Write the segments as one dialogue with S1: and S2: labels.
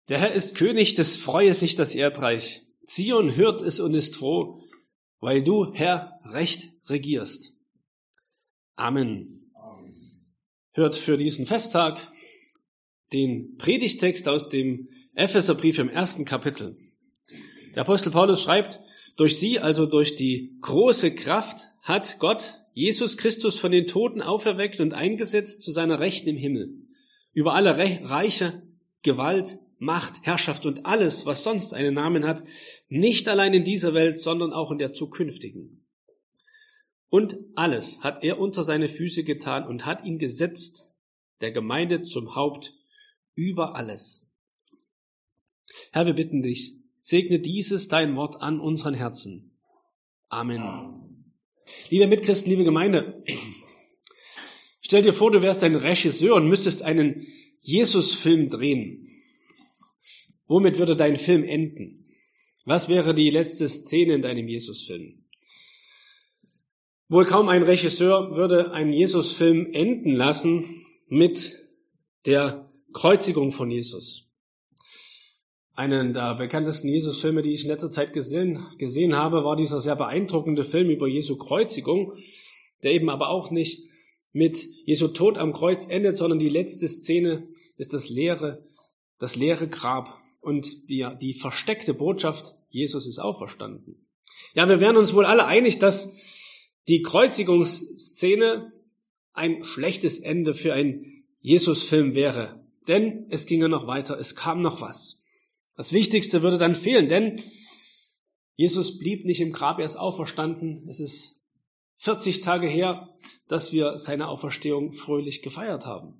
S1: Der Herr ist König, des freue sich das Erdreich. Zion hört es und ist froh, weil du, Herr, recht regierst. Amen. Hört für diesen Festtag den Predigttext aus dem Epheserbrief im 1. Kapitel. Der Apostel Paulus schreibt, durch sie, also durch die große Kraft, hat Gott Jesus Christus von den Toten auferweckt und eingesetzt zu seiner Rechten im Himmel. Über alle Reiche, Gewalt, Macht, Herrschaft und alles, was sonst einen Namen hat, nicht allein in dieser Welt, sondern auch in der zukünftigen. Und alles hat er unter seine Füße getan und hat ihn gesetzt, der Gemeinde zum Haupt über alles. Herr, wir bitten dich, segne dieses dein Wort an unseren Herzen. Amen. Liebe Mitchristen, liebe Gemeinde, stell dir vor, du wärst ein Regisseur und müsstest einen Jesus-Film drehen. Womit würde dein Film enden? Was wäre die letzte Szene in deinem Jesus-Film? Wohl kaum ein Regisseur würde einen Jesus-Film enden lassen mit der Kreuzigung von Jesus. Einen der bekanntesten Jesus-Filme, die ich in letzter Zeit gesehen habe, war dieser sehr beeindruckende Film über Jesu Kreuzigung, der eben aber auch nicht mit Jesu Tod am Kreuz endet, sondern die letzte Szene ist das leere Grab und die versteckte Botschaft, Jesus ist auferstanden. Ja, wir wären uns wohl alle einig, dass die Kreuzigungsszene ein schlechtes Ende für einen Jesus-Film wäre. Denn es ging ja noch weiter, es kam noch was. Das Wichtigste würde dann fehlen, denn Jesus blieb nicht im Grab, er ist auferstanden. Es ist 40 Tage her, dass wir seine Auferstehung fröhlich gefeiert haben.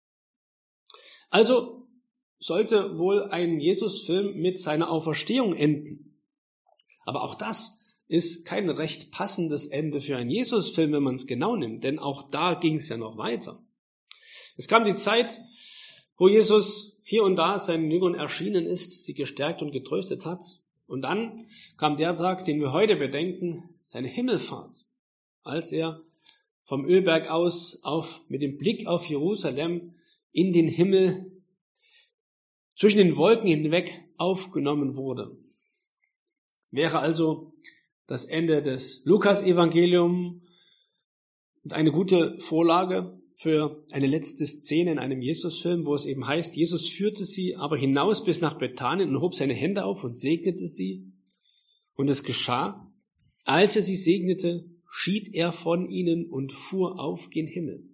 S1: Also sollte wohl ein Jesus-Film mit seiner Auferstehung enden. Aber auch das ist kein recht passendes Ende für einen Jesus-Film, wenn man es genau nimmt, denn auch da ging es ja noch weiter. Es kam die Zeit, wo Jesus hier und da seinen Jüngern erschienen ist, sie gestärkt und getröstet hat. Und dann kam der Tag, den wir heute bedenken, seine Himmelfahrt, als er vom Ölberg aus mit dem Blick auf Jerusalem in den Himmel zwischen den Wolken hinweg aufgenommen wurde. Wäre also das Ende des Lukas-Evangeliums und eine gute Vorlage für eine letzte Szene in einem Jesus-Film, wo es eben heißt, Jesus führte sie aber hinaus bis nach Bethanien und hob seine Hände auf und segnete sie. Und es geschah, als er sie segnete, schied er von ihnen und fuhr auf gen Himmel.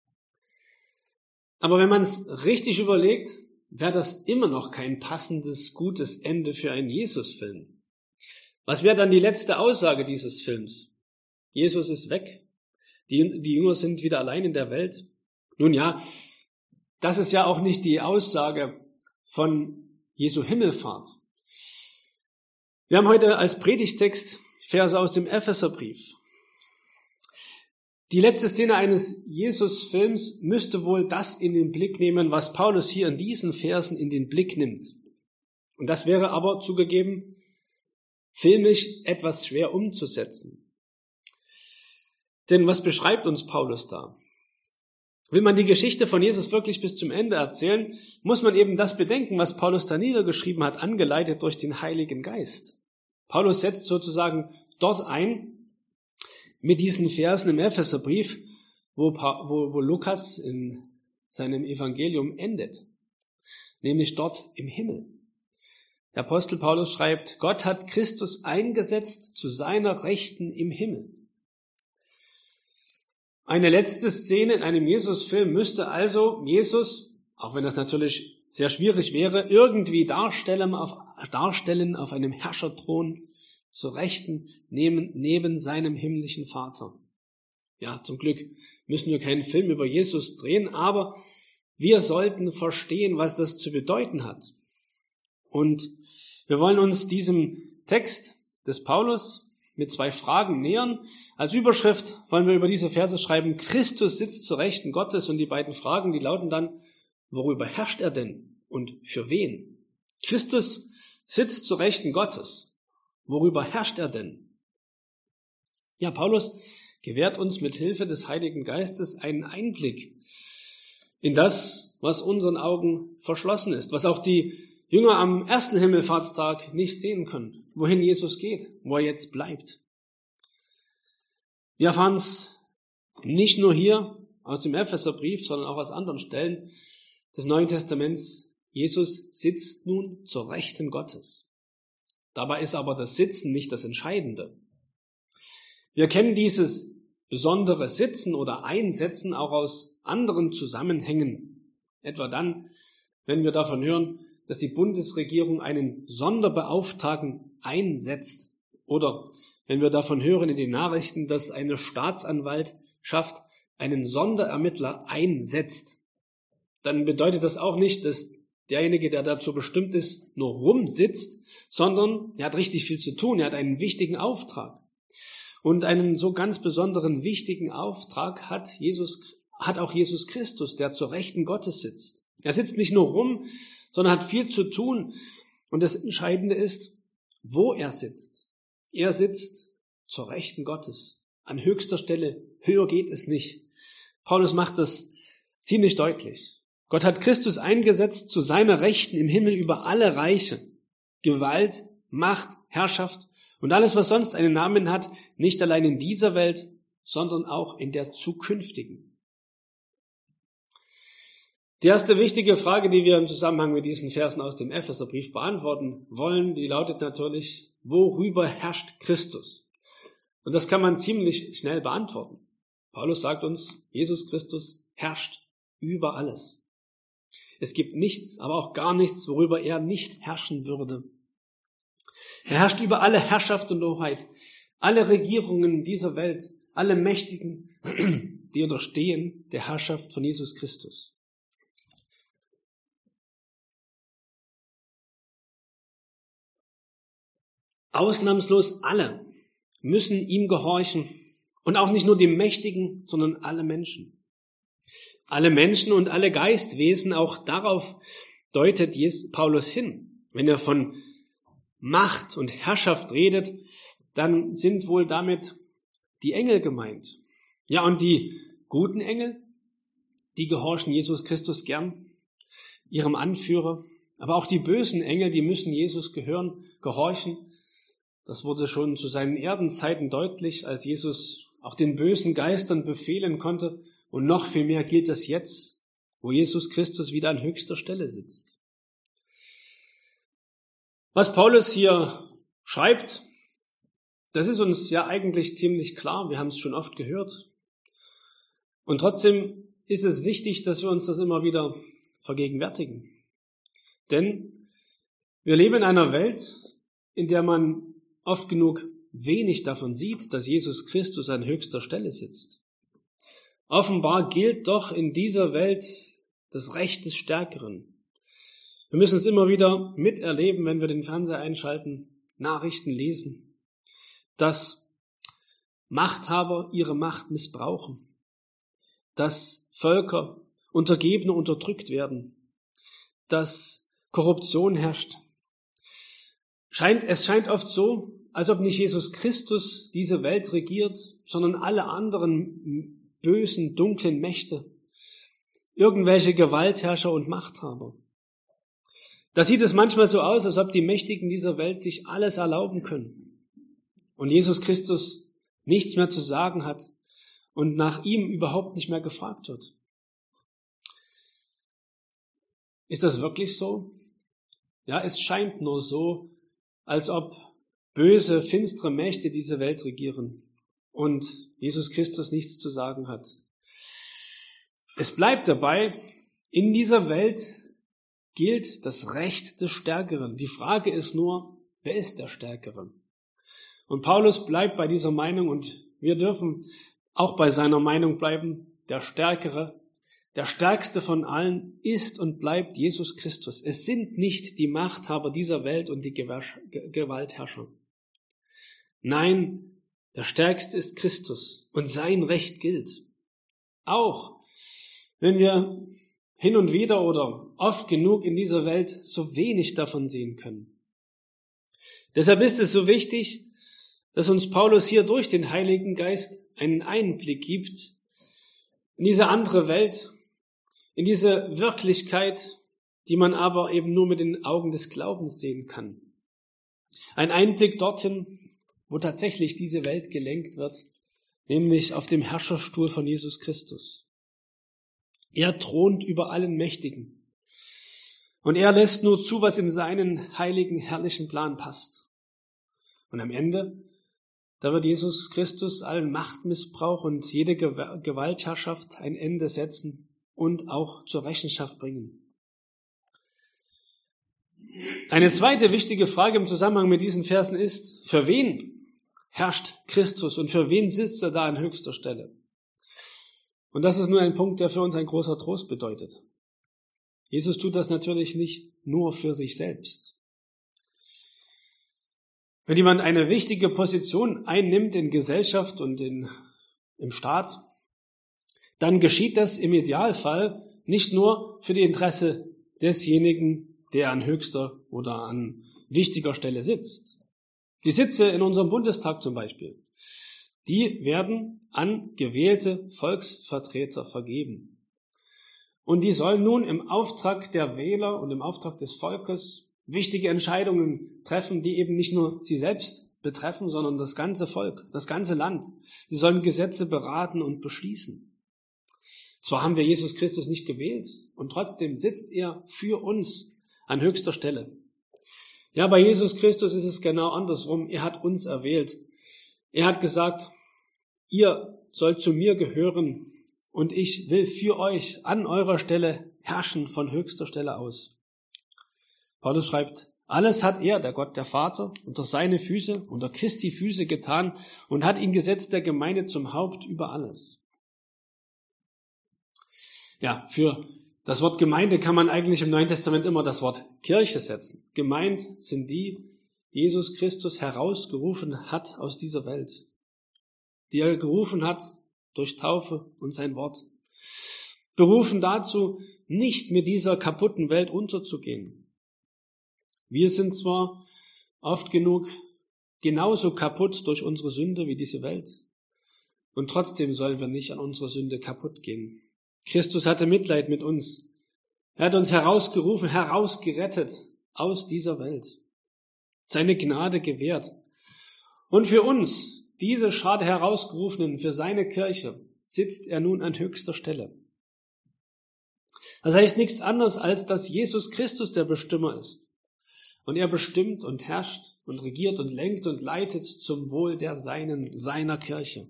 S1: Aber wenn man es richtig überlegt, wäre das immer noch kein passendes, gutes Ende für einen Jesus-Film. Was wäre dann die letzte Aussage dieses Films? Jesus ist weg. Die Jünger sind wieder allein in der Welt. Nun ja, das ist ja auch nicht die Aussage von Jesu Himmelfahrt. Wir haben heute als Predigtext Verse aus dem Epheserbrief. Die letzte Szene eines Jesus-Films müsste wohl das in den Blick nehmen, was Paulus hier in diesen Versen in den Blick nimmt. Und das wäre aber zugegeben filmisch etwas schwer umzusetzen. Denn was beschreibt uns Paulus da? Will man die Geschichte von Jesus wirklich bis zum Ende erzählen, muss man eben das bedenken, was Paulus da niedergeschrieben hat, angeleitet durch den Heiligen Geist. Paulus setzt sozusagen dort ein, mit diesen Versen im Epheserbrief, wo Lukas in seinem Evangelium endet, nämlich dort im Himmel. Der Apostel Paulus schreibt, Gott hat Christus eingesetzt zu seiner Rechten im Himmel. Eine letzte Szene in einem Jesus-Film müsste also Jesus, auch wenn das natürlich sehr schwierig wäre, irgendwie darstellen auf einem Herrscherthron zur Rechten neben seinem himmlischen Vater. Ja, zum Glück müssen wir keinen Film über Jesus drehen, aber wir sollten verstehen, was das zu bedeuten hat. Und wir wollen uns diesem Text des Paulus mit 2 Fragen nähern. Als Überschrift wollen wir über diese Verse schreiben, Christus sitzt zur Rechten Gottes, und die beiden Fragen, die lauten dann, worüber herrscht er denn und für wen? Christus sitzt zur Rechten Gottes. Worüber herrscht er denn? Ja, Paulus gewährt uns mit Hilfe des Heiligen Geistes einen Einblick in das, was unseren Augen verschlossen ist, was auch die Jünger am ersten Himmelfahrtstag nicht sehen können, wohin Jesus geht, wo er jetzt bleibt. Wir erfahren es nicht nur hier aus dem Epheserbrief, sondern auch aus anderen Stellen des Neuen Testaments. Jesus sitzt nun zur Rechten Gottes. Dabei ist aber das Sitzen nicht das Entscheidende. Wir kennen dieses besondere Sitzen oder Einsetzen auch aus anderen Zusammenhängen. Etwa dann, wenn wir davon hören, dass die Bundesregierung einen Sonderbeauftragten einsetzt. Oder wenn wir davon hören in den Nachrichten, dass eine Staatsanwaltschaft einen Sonderermittler einsetzt. Dann bedeutet das auch nicht, dass derjenige, der dazu bestimmt ist, nur rumsitzt, sondern er hat richtig viel zu tun. Er hat einen wichtigen Auftrag. Und einen so ganz besonderen, wichtigen Auftrag hat auch Jesus Christus, der zur Rechten Gottes sitzt. Er sitzt nicht nur rum, sondern hat viel zu tun. Und das Entscheidende ist, wo er sitzt. Er sitzt zur Rechten Gottes. An höchster Stelle. Höher geht es nicht. Paulus macht das ziemlich deutlich. Gott hat Christus eingesetzt zu seiner Rechten im Himmel über alle Reiche, Gewalt, Macht, Herrschaft und alles, was sonst einen Namen hat, nicht allein in dieser Welt, sondern auch in der zukünftigen. Die erste wichtige Frage, die wir im Zusammenhang mit diesen Versen aus dem Epheserbrief beantworten wollen, die lautet natürlich, worüber herrscht Christus? Und das kann man ziemlich schnell beantworten. Paulus sagt uns, Jesus Christus herrscht über alles. Es gibt nichts, aber auch gar nichts, worüber er nicht herrschen würde. Er herrscht über alle Herrschaft und Hoheit, alle Regierungen dieser Welt, alle Mächtigen, die unterstehen der Herrschaft von Jesus Christus. Ausnahmslos alle müssen ihm gehorchen und auch nicht nur die Mächtigen, sondern alle Menschen. Alle Menschen und alle Geistwesen, auch darauf deutet Paulus hin. Wenn er von Macht und Herrschaft redet, dann sind wohl damit die Engel gemeint. Ja, und die guten Engel, die gehorchen Jesus Christus gern, ihrem Anführer. Aber auch die bösen Engel, die müssen Jesus gehorchen. Das wurde schon zu seinen Erdenzeiten deutlich, als Jesus auch den bösen Geistern befehlen konnte. Und noch viel mehr gilt das jetzt, wo Jesus Christus wieder an höchster Stelle sitzt. Was Paulus hier schreibt, das ist uns ja eigentlich ziemlich klar. Wir haben es schon oft gehört. Und trotzdem ist es wichtig, dass wir uns das immer wieder vergegenwärtigen. Denn wir leben in einer Welt, in der man oft genug wenig davon sieht, dass Jesus Christus an höchster Stelle sitzt. Offenbar gilt doch in dieser Welt das Recht des Stärkeren. Wir müssen es immer wieder miterleben, wenn wir den Fernseher einschalten, Nachrichten lesen, dass Machthaber ihre Macht missbrauchen, dass Völker, Untergebene unterdrückt werden, dass Korruption herrscht. Es scheint oft so, als ob nicht Jesus Christus diese Welt regiert, sondern alle anderen bösen, dunklen Mächte, irgendwelche Gewaltherrscher und Machthaber. Da sieht es manchmal so aus, als ob die Mächtigen dieser Welt sich alles erlauben können und Jesus Christus nichts mehr zu sagen hat und nach ihm überhaupt nicht mehr gefragt wird. Ist das wirklich so? Ja, es scheint nur so, als ob böse, finstere Mächte diese Welt regieren und Jesus Christus nichts zu sagen hat. Es bleibt dabei, in dieser Welt gilt das Recht des Stärkeren. Die Frage ist nur, wer ist der Stärkere? Und Paulus bleibt bei dieser Meinung und wir dürfen auch bei seiner Meinung bleiben, der Stärkere, der Stärkste von allen ist und bleibt Jesus Christus. Es sind nicht die Machthaber dieser Welt und die Gewaltherrscher. Nein, der Stärkste ist Christus und sein Recht gilt. Auch wenn wir hin und wieder oder oft genug in dieser Welt so wenig davon sehen können. Deshalb ist es so wichtig, dass uns Paulus hier durch den Heiligen Geist einen Einblick gibt in diese andere Welt, in diese Wirklichkeit, die man aber eben nur mit den Augen des Glaubens sehen kann. Ein Einblick dorthin, wo tatsächlich diese Welt gelenkt wird, nämlich auf dem Herrscherstuhl von Jesus Christus. Er thront über allen Mächtigen. Und er lässt nur zu, was in seinen heiligen, herrlichen Plan passt. Und am Ende, da wird Jesus Christus allen Machtmissbrauch und jede Gewaltherrschaft ein Ende setzen und auch zur Rechenschaft bringen. Eine zweite wichtige Frage im Zusammenhang mit diesen Versen ist, für wen herrscht Christus und für wen sitzt er da an höchster Stelle? Und das ist nun ein Punkt, der für uns ein großer Trost bedeutet. Jesus tut das natürlich nicht nur für sich selbst. Wenn jemand eine wichtige Position einnimmt in Gesellschaft und im Staat, dann geschieht das im Idealfall nicht nur für die Interesse desjenigen, der an höchster oder an wichtiger Stelle sitzt. Die Sitze in unserem Bundestag zum Beispiel, die werden an gewählte Volksvertreter vergeben. Und die sollen nun im Auftrag der Wähler und im Auftrag des Volkes wichtige Entscheidungen treffen, die eben nicht nur sie selbst betreffen, sondern das ganze Volk, das ganze Land. Sie sollen Gesetze beraten und beschließen. Zwar haben wir Jesus Christus nicht gewählt und trotzdem sitzt er für uns an höchster Stelle. Ja, bei Jesus Christus ist es genau andersrum. Er hat uns erwählt. Er hat gesagt, ihr sollt zu mir gehören und ich will für euch an eurer Stelle herrschen von höchster Stelle aus. Paulus schreibt, alles hat er, der Gott, der Vater, unter seine Füße, unter Christi Füße getan und hat ihn gesetzt der Gemeinde zum Haupt über alles. Ja, für das Wort Gemeinde kann man eigentlich im Neuen Testament immer das Wort Kirche setzen. Gemeint sind die Jesus Christus herausgerufen hat aus dieser Welt, die er gerufen hat durch Taufe und sein Wort. Berufen dazu, nicht mit dieser kaputten Welt unterzugehen. Wir sind zwar oft genug genauso kaputt durch unsere Sünde wie diese Welt, und trotzdem sollen wir nicht an unserer Sünde kaputt gehen. Christus hatte Mitleid mit uns. Er hat uns herausgerufen, herausgerettet aus dieser Welt. Seine Gnade gewährt. Und für uns, diese Schar der Herausgerufenen, für seine Kirche, sitzt er nun an höchster Stelle. Das heißt nichts anderes, als dass Jesus Christus der Bestimmer ist. Und er bestimmt und herrscht und regiert und lenkt und leitet zum Wohl der seiner Kirche.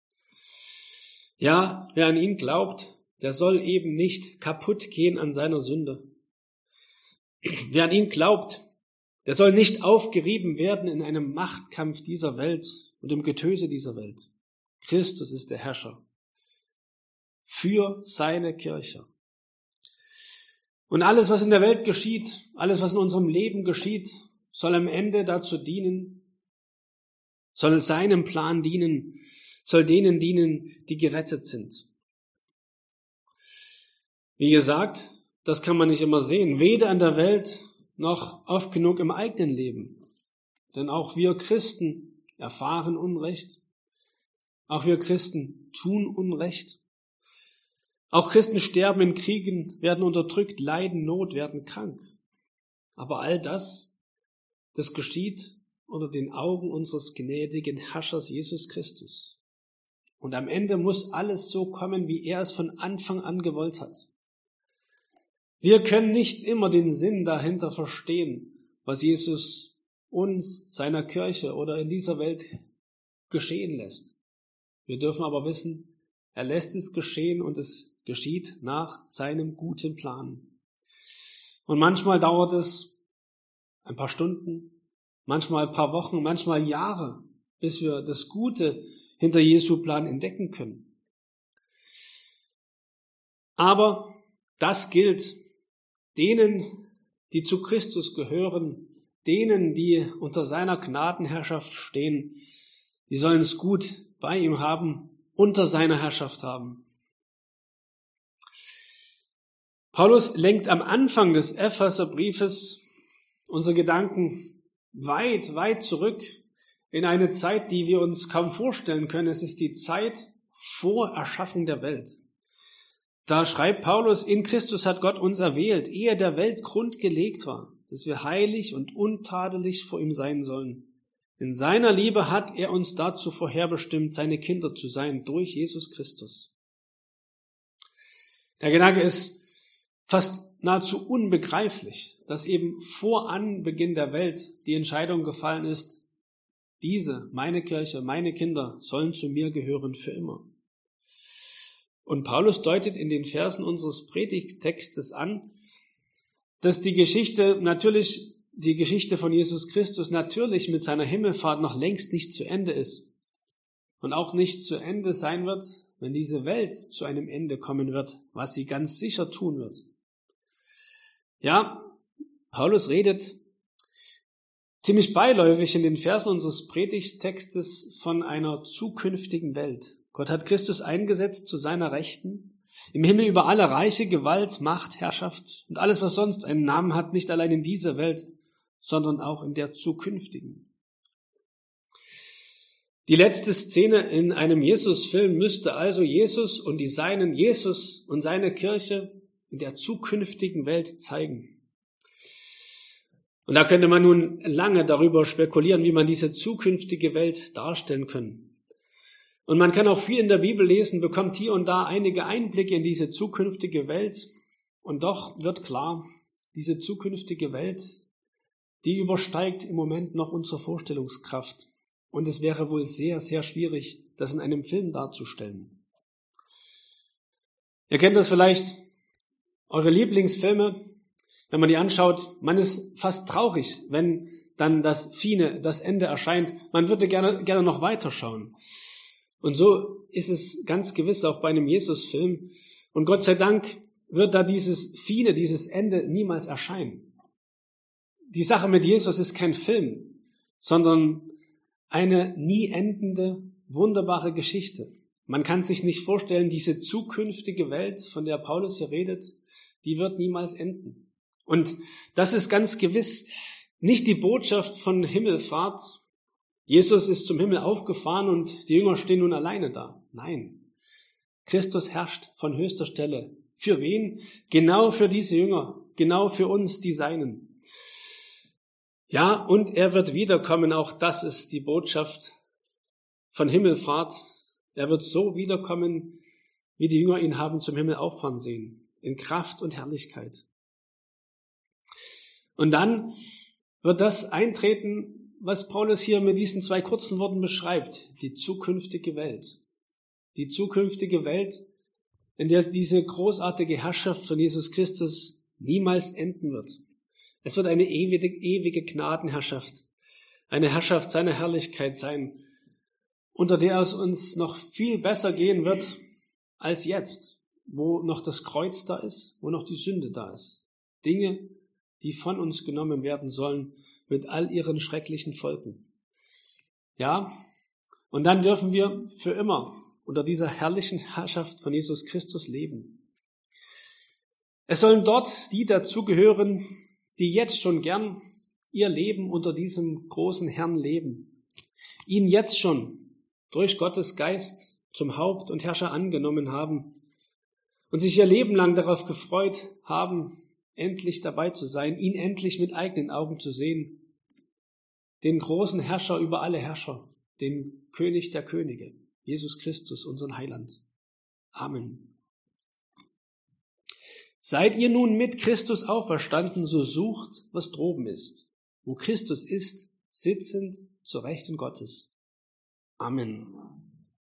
S1: Ja, wer an ihn glaubt, der soll eben nicht kaputt gehen an seiner Sünde. Wer an ihn glaubt, der soll nicht aufgerieben werden in einem Machtkampf dieser Welt und im Getöse dieser Welt. Christus ist der Herrscher für seine Kirche. Und alles, was in der Welt geschieht, alles, was in unserem Leben geschieht, soll am Ende dazu dienen, soll seinem Plan dienen, soll denen dienen, die gerettet sind. Wie gesagt, das kann man nicht immer sehen, weder an der Welt noch oft genug im eigenen Leben. Denn auch wir Christen erfahren Unrecht. Auch wir Christen tun Unrecht. Auch Christen sterben in Kriegen, werden unterdrückt, leiden Not, werden krank. Aber all das geschieht unter den Augen unseres gnädigen Herrschers Jesus Christus. Und am Ende muss alles so kommen, wie er es von Anfang an gewollt hat. Wir können nicht immer den Sinn dahinter verstehen, was Jesus uns, seiner Kirche oder in dieser Welt geschehen lässt. Wir dürfen aber wissen, er lässt es geschehen und es geschieht nach seinem guten Plan. Und manchmal dauert es ein paar Stunden, manchmal ein paar Wochen, manchmal Jahre, bis wir das Gute hinter Jesu Plan entdecken können. Aber das gilt denen, die zu Christus gehören, denen, die unter seiner Gnadenherrschaft stehen, die sollen es gut bei ihm haben, unter seiner Herrschaft haben. Paulus lenkt am Anfang des Epheserbriefes unsere Gedanken weit, weit zurück in eine Zeit, die wir uns kaum vorstellen können. Es ist die Zeit vor Erschaffung der Welt. Da schreibt Paulus, in Christus hat Gott uns erwählt, ehe der Welt Grund gelegt war, dass wir heilig und untadelig vor ihm sein sollen. In seiner Liebe hat er uns dazu vorherbestimmt, seine Kinder zu sein, durch Jesus Christus. Der Gedanke ist fast nahezu unbegreiflich, dass eben vor Anbeginn der Welt die Entscheidung gefallen ist, diese, meine Kirche, meine Kinder, sollen zu mir gehören für immer. Und Paulus deutet in den Versen unseres Predigttextes an, dass die Geschichte von Jesus Christus natürlich mit seiner Himmelfahrt noch längst nicht zu Ende ist und auch nicht zu Ende sein wird, wenn diese Welt zu einem Ende kommen wird, was sie ganz sicher tun wird. Ja, Paulus redet ziemlich beiläufig in den Versen unseres Predigttextes von einer zukünftigen Welt. Gott hat Christus eingesetzt zu seiner Rechten, im Himmel über alle Reiche, Gewalt, Macht, Herrschaft und alles, was sonst einen Namen hat, nicht allein in dieser Welt, sondern auch in der zukünftigen. Die letzte Szene in einem Jesus-Film müsste also Jesus und Jesus und seine Kirche in der zukünftigen Welt zeigen. Und da könnte man nun lange darüber spekulieren, wie man diese zukünftige Welt darstellen kann. Und man kann auch viel in der Bibel lesen, bekommt hier und da einige Einblicke in diese zukünftige Welt. Und doch wird klar, diese zukünftige Welt, die übersteigt im Moment noch unsere Vorstellungskraft. Und es wäre wohl sehr, sehr schwierig, das in einem Film darzustellen. Ihr kennt das vielleicht, eure Lieblingsfilme, wenn man die anschaut, man ist fast traurig, wenn dann das Ende erscheint. Man würde gerne noch weiterschauen. Und so ist es ganz gewiss auch bei einem Jesus-Film. Und Gott sei Dank wird da dieses Ende niemals erscheinen. Die Sache mit Jesus ist kein Film, sondern eine nie endende, wunderbare Geschichte. Man kann sich nicht vorstellen, diese zukünftige Welt, von der Paulus hier redet, die wird niemals enden. Und das ist ganz gewiss nicht die Botschaft von Himmelfahrt. Jesus ist zum Himmel aufgefahren und die Jünger stehen nun alleine da. Nein, Christus herrscht von höchster Stelle. Für wen? Genau für diese Jünger, genau für uns, die Seinen. Ja, und er wird wiederkommen, auch das ist die Botschaft von Himmelfahrt. Er wird so wiederkommen, wie die Jünger ihn haben zum Himmel auffahren sehen, in Kraft und Herrlichkeit. Und dann wird das eintreten, was Paulus hier mit diesen 2 kurzen Worten beschreibt, die zukünftige Welt. Die zukünftige Welt, in der diese großartige Herrschaft von Jesus Christus niemals enden wird. Es wird eine ewige Gnadenherrschaft, eine Herrschaft seiner Herrlichkeit sein, unter der es uns noch viel besser gehen wird als jetzt, wo noch das Kreuz da ist, wo noch die Sünde da ist. Dinge, die von uns genommen werden sollen, mit all ihren schrecklichen Folgen. Ja, und dann dürfen wir für immer unter dieser herrlichen Herrschaft von Jesus Christus leben. Es sollen dort die dazugehören, die jetzt schon gern ihr Leben unter diesem großen Herrn leben, ihn jetzt schon durch Gottes Geist zum Haupt und Herrscher angenommen haben und sich ihr Leben lang darauf gefreut haben, endlich dabei zu sein, ihn endlich mit eigenen Augen zu sehen, den großen Herrscher über alle Herrscher, den König der Könige, Jesus Christus, unseren Heiland. Amen. Seid ihr nun mit Christus auferstanden, so sucht, was droben ist, wo Christus ist, sitzend zur Rechten Gottes. Amen.